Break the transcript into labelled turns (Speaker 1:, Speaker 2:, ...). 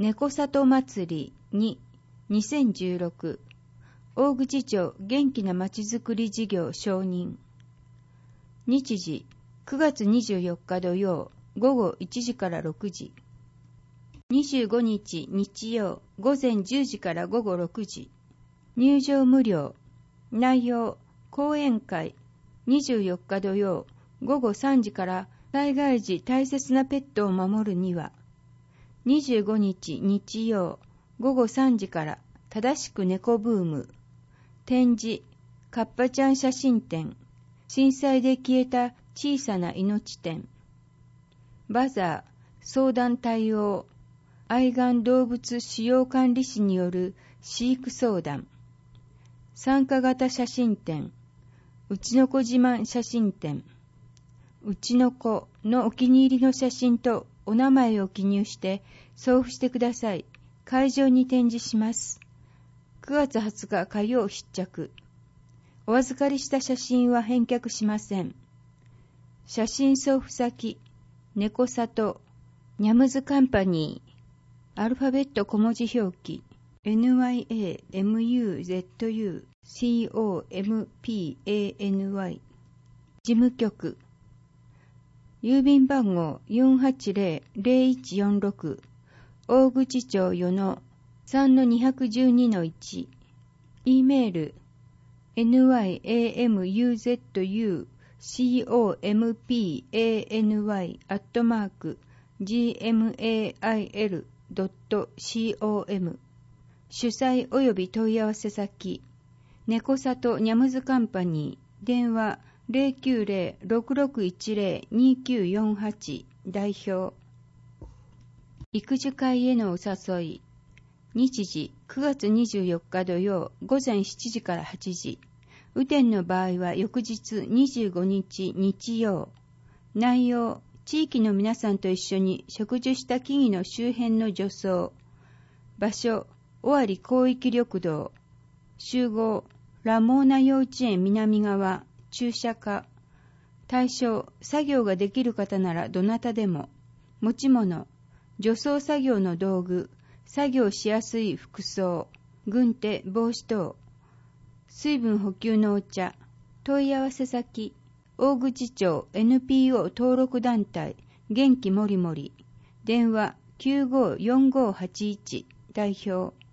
Speaker 1: 猫里祭り2 2016大口町元気なまちづくり事業承認。日時9月24日土曜午後1時から6時。25日日曜午前10時から午後6時。入場無料。内容講演会。24日土曜午後3時から災害時大切なペットを守るには。25日日曜午後3時から正しく猫ブーム。展示カッパちゃん写真展。震災で消えた小さな命展。バザー相談対応。愛玩動物使用管理士による飼育相談。参加型写真展。うちの子自慢写真展。うちの子のお気に入りの写真とお名前を記入して送付してください。会場に展示します。9月20日火曜必着。お預かりした写真は返却しません。写真送付先、猫里、ニャムズカンパニー、アルファベット小文字表記、NYAMUZUCOMPANY、事務局、郵便番号 480-0146、大口町与野 3-212-1、E メール、nyamuzuni@gmail.com、主催及び問い合わせ先、猫里ニャムズカンパニー、電話 090-6610-2948、代表。育樹会へのお誘い。日時9月24日土曜午前7時から8時。雨天の場合は翌日25日日曜。内容、地域の皆さんと一緒に植樹した木々の周辺の除草。場所、尾張広域緑道。集合、ラモーナ幼稚園南側、駐車場。対象、作業ができる方ならどなたでも。持ち物、除草作業の道具、作業しやすい服装、軍手、帽子等。水分補給のお茶。問い合わせ先、大口町 NPO 登録団体、元気もりもり。電話 954581、代表。